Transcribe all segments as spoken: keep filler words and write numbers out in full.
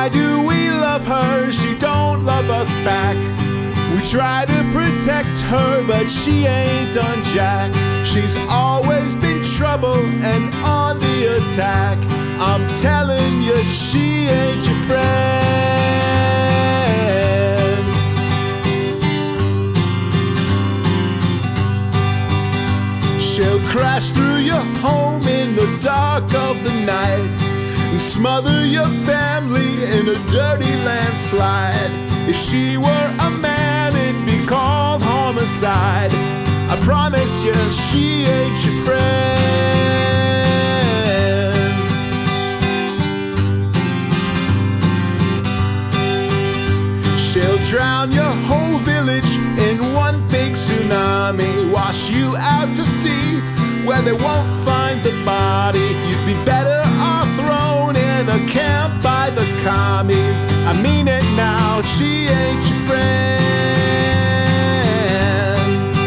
Why do we love her? She don't love us back. We try to protect her, but she ain't done jack. She's always been trouble and on the attack. I'm telling you, she ain't your friend. She'll crash through your home in the dark of the night and smother your family in a dirty landslide. If she were a man, it'd be called homicide. I promise you, she ain't your friend. She'll drown your whole village in one big tsunami, wash you out to sea where they won't find the body. You'd be better off thrown in a camp by the commies. I mean it now, she ain't your friend.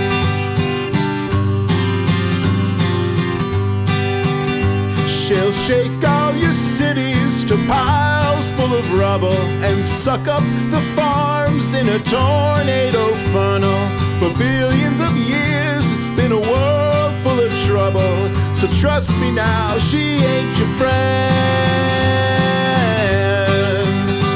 She'll shake all your cities to piles full of rubble and suck up the farms in a tornado funnel. For billions of years it's been a world full of trouble. So trust me now, she ain't your friend.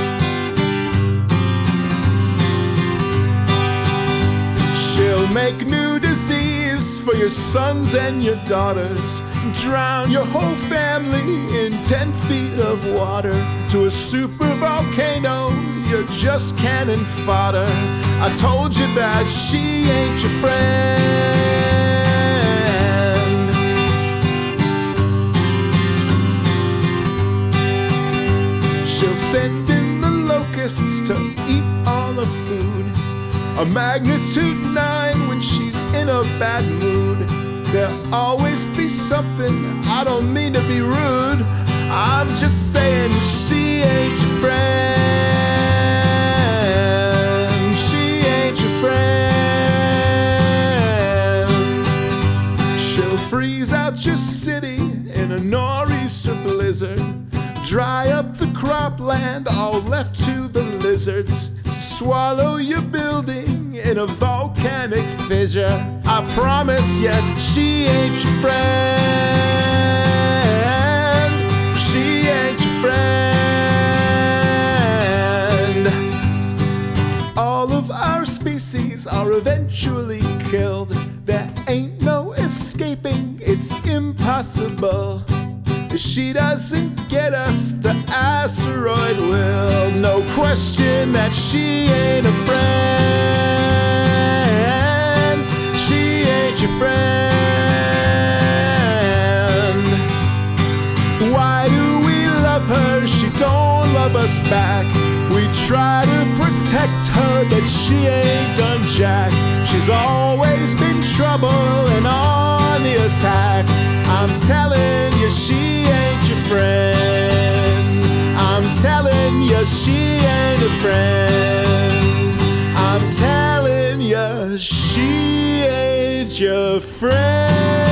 She'll make new disease for your sons and your daughters, drown your whole family in ten feet of water. To a super volcano, you're just cannon fodder. I told you that she ain't your friend. She'll send in the locusts to eat all the food, a magnitude nine when she's in a bad mood. There'll always be something, I don't mean to be rude, I'm just saying she ain't your friend. She ain't your friend. She'll freeze out your city in a nor'easter blizzard, dry up the cropland, all left to the lizards, swallow your building in a volcanic fissure. I promise you, she ain't your friend. She ain't your friend. All of our species are eventually killed. There ain't no escaping, it's impossible. If she doesn't get us, the asteroid will. No question that she ain't a friend. She ain't your friend. Why do we love her? She don't love us back. We try to protect her, but she ain't done jack. She's always been trouble and on the attack. I'm telling you, she ain't your friend. I'm telling you, she ain't a friend. I'm telling you, she ain't your friend.